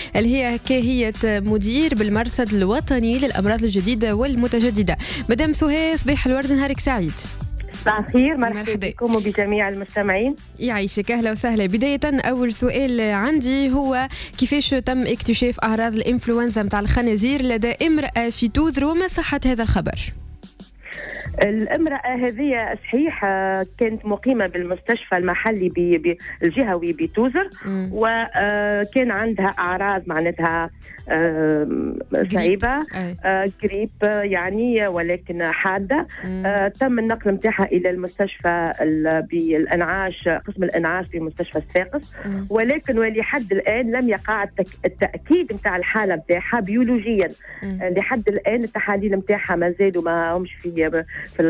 اللي هي كاهية مدير بالمرصد الوطني للأمراض الجديدة والمتجددة. مدام سهى، صباح الورد، نهارك سعيد. صباح الخير، مرحبا بكم وبجميع المستمعين. يعيشك، أهلا وسهلا. بداية أول سؤال عندي هو كيفاش تم اكتشاف أعراض الإنفلونزا متاع الخنازير لدى امرأة في توزر، وما صحة هذا الخبر؟ الامرأة هذه صحيح كانت مقيمة بالمستشفى المحلي الجهوي بتوزر، وكان عندها أعراض معناتها صعيبة، جريب يعني، ولكن حادة. تم النقل متاعها إلى المستشفى بالإنعاش، قسم الإنعاش في مستشفى الساقس، ولكن ولحد الآن لم يقع التأكيد متاع الحالة متاعها بيولوجيا. لحد الآن التحاليل متاعها ما زالوا ما همش في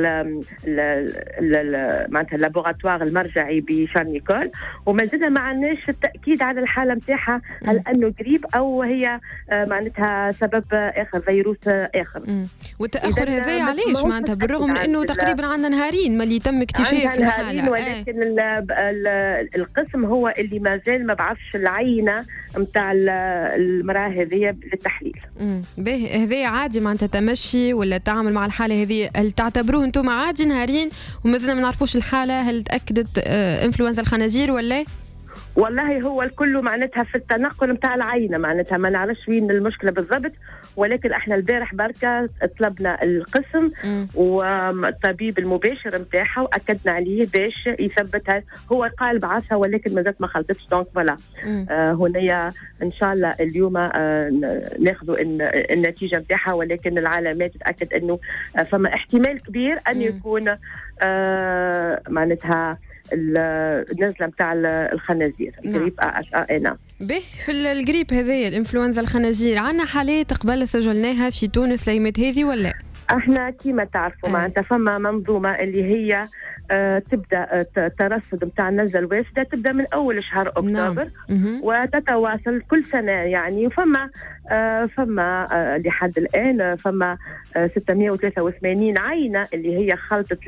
معناتها اللابوغاتوار المرجعي بشارنيكول، وما زلنا ما عندناش التأكيد على الحالة متاعها، هل أنه جريب أو هي معناتها سبب آخر، فيروس آخر. والتأخر هذا علاش معناتها بالرغم من أنه تقريبا عندنا نهارين ما اللي تم اكتشاف الحالة، ولكن القسم هو اللي ما زال ما بعرفش العينة متاع المرأة هذه للتحليل. باهي، هذا عادي معناتها تمشي ولا تعامل مع الحالة هذه؟ هل تعتبروه انتم عادي نهارين وما زلنا ما نعرفوش الحالة هل تأكدت انفلونزا الخنازير ولا؟ والله هو الكل معناتها في التنقل متاع العينة، معناتها ما نعرفش وين المشكلة بالضبط، ولكن احنا البارح بركة طلبنا القسم والطبيب المباشر متاعها وأكدنا عليه باش يثبتها. هو قال بعثها ولكن ما زالت ما خلطتش، دونك فوالا هنا ان شاء الله اليوم ناخذوا النتيجة متاعها، ولكن العلامات تأكد انه فما احتمال كبير ان يكون معناتها النزله نتاع الخنازير، جريب AH1N1. به في الجريب هذه الانفلونزا الخنازير عندنا حالات قبل سجلناها في تونس الايامات هذه ولا؟ احنا كيما تعرفوا معناتها فما منظومه اللي هي تبدا ترصد نتاع النزله الوافده، تبدا من اول شهر اكتوبر وتتواصل كل سنه يعني. فما لحد الان فما 683 عينه اللي هي خلطت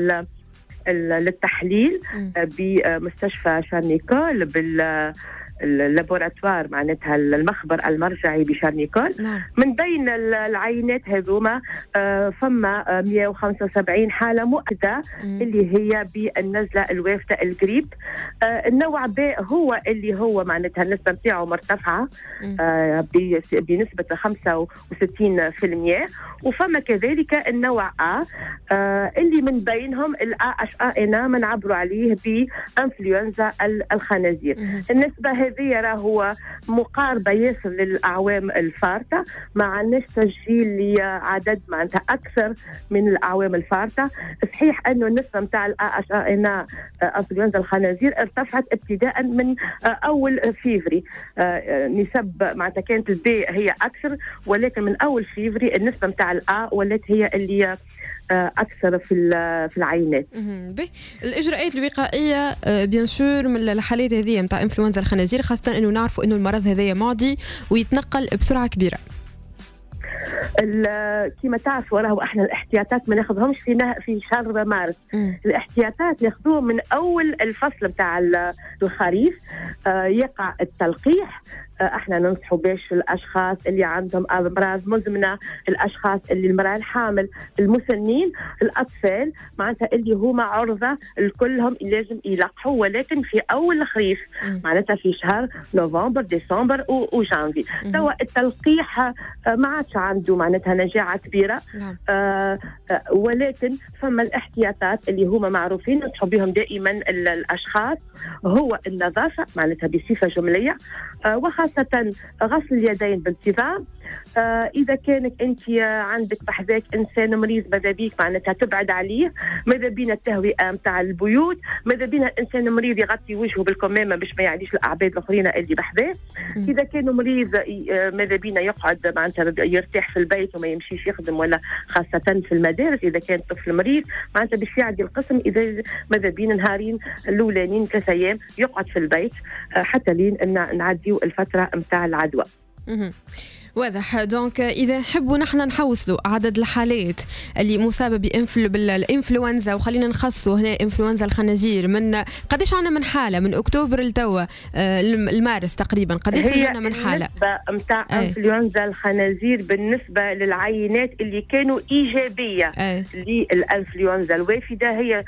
للتحليل بمستشفى شارنيكول اللابوراتوار معناتها المخبر المرجعي بشارنيكول. من بين العينات هذوما فما 175 حالة مؤكدة اللي هي بالنزلة الوافدة الجريب. النوع ب هو اللي هو معناتها النسبة نتاعو مرتفعة بنسبة 65%، وفما كذلك النوع A اللي من بينهم AH1N1 ما نعبروا عليه بانفلونزا الخنازير. النسبة هذه هو مقاربة ياسر للأعوام الفارطة، ما عندناش تسجيل لعدد معناتها أكثر من الأعوام الفارطة. صحيح أنه النسبة متاع AH1N1 انفلونزا الخنازير ارتفعت ابتداء من أول فيفري، نسب معناتها كانت البي هي أكثر، ولكن من أول فيفري النسبة متاع الآ ولات هي اللي أكثر في العينات. الإجراءات الوقائية بيان سور من الحالات هذه متاع انفلونزا الخنازير، خاصة أنه نعرفوا أنه المرض هذا معدي ويتنقل بسرعة كبيرة. كما تعرفوا راهو احنا الاحتياطات ما ناخذهمش في شهر مارس. الاحتياطات ناخذوهم من اول الفصل بتاع الخريف. يقع التلقيح، احنا ننصحوا باش الاشخاص اللي عندهم امراض مزمنه، الاشخاص اللي المراه الحامل، المسنين، الاطفال معناتها اللي هما عرضه الكلهم لازم يلقحوا، ولكن في اول الخريف معناتها في شهر نوفمبر ديسمبر وجانفي. توا التلقيح ما عادش عنده معناتها نجاعه كبيره، ولكن فما الاحتياطات اللي هما معروفين ننصحوا بهم دائما الاشخاص، هو النظافه معناتها بصفه جمليه، وخاصة غسل اليدين بانتظام. إذا كانت أنت عندك بحذاك إنسان مريض ماذا بيك معناتها تبعد عليه، ماذا بينا التهوية متاع البيوت، ماذا بينا الإنسان المريض يغطي وجهه بالكمامة باش ما يعديش الأعباد الآخرين اللي بحذاه. إذا كان مريض ماذا بينا يقعد معناتها يرتاح في البيت وما يمشيش يخدم، ولا خاصة في المدارس إذا كان طفل مريض معناتها باش يعدي القسم، إذا ماذا بينا نهارين الأولانيين 3 أيام يقعد في البيت حتى لين نعديو الفترة متاع العدوى. واضح. دونك اذا نحبوا نحن نحوصلوا عدد الحالات اللي مصابه بالانفلونزا، وخلينا نخصوا هنا انفلونزا الخنازير، من قداش عندنا من حاله من اكتوبر لتوا المارس تقريبا، قداش سجلنا من حاله؟ النسبه نتاع انفلونزا الخنازير بالنسبه للعينات اللي كانوا ايجابيه للانفلونزا الوافده هي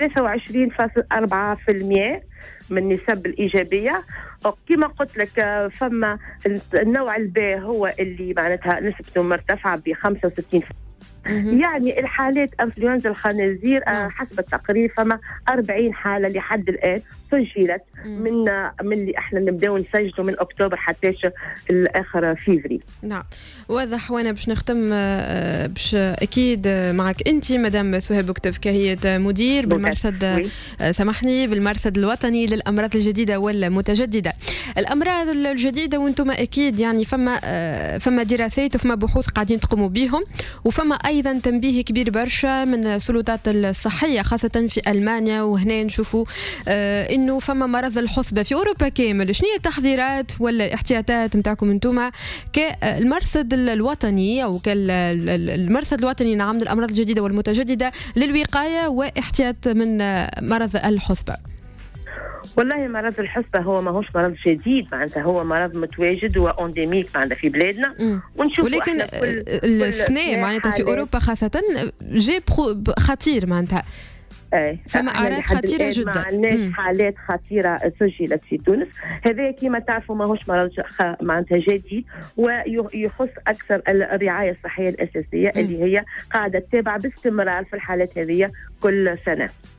23.4% من نسب الإيجابية. كما قلت لك فما النوع الباء هو اللي معناتها نسبته مرتفعة ب 65%. يعني الحالات انفلونزا الخنازير حسب التقرير فما 40 حالة لحد الآن سجلت من اللي احنا نبداو نسجلوا من اكتوبر حتى الاخر فيفري. نعم واضح. وانا باش نختم باش اكيد معك انت مدام سهى بوكتيف كهية مدير بالمرصد سامحني بالمرصد الوطني للامراض الجديده والمتجدده. الامراض الجديده وانتم اكيد يعني فما دراسات وفما بحوث قاعدين تقوموا بهم، وفما ايضا تنبيه كبير برشا من السلطات الصحيه خاصه في المانيا، وهنا نشوفوا انه فما مرض الحصبه في اوروبا كامل. شنو هي التحضيرات ولا الاحتياطات نتاعكم انتم كالمرصد الوطني او كالمرصد الوطني نعم للامراض الجديده والمتجدده للوقايه واحتياط من مرض الحصبه؟ والله مرض الحصبة هو ماهوش مرض جديد، معناتها هو مرض متواجد وأنديميك معناتها في بلادنا، ونشوف ولكن السنة معناتها في أوروبا خاصة جاء خطير معناتها. فما أعراض خطيرة جدا. ما عندناش حالات خطيرة سجلت في تونس. هذا كما تعرفوا ماهوش مرض معناتها جديد، ويخص أكثر الرعاية الصحية الأساسية اللي هي قاعدة تتابع باستمرار في الحالات هذه كل سنة.